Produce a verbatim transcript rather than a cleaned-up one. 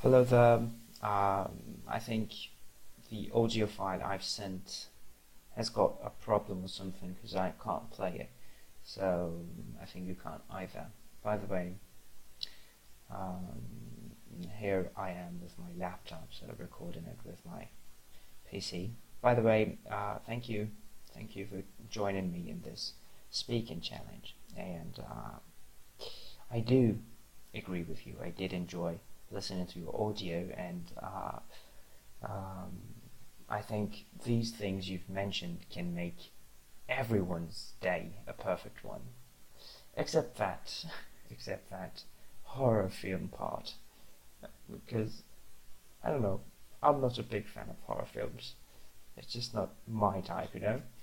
Hello there. Um, I think the audio file I've sent has got a problem or something because I can't play it. So I think you can't either. By the way, um, here I am with my laptop, so recording it with my P C. By the way, uh, thank you, thank you for joining me in this speaking challenge. And uh, I do agree with you. I did enjoy listening to your audio, and uh, um, I think these things you've mentioned can make everyone's day a perfect one, except that, except that horror film part, because I don't know, I'm not a big fan of horror films. It's just not my type, you know.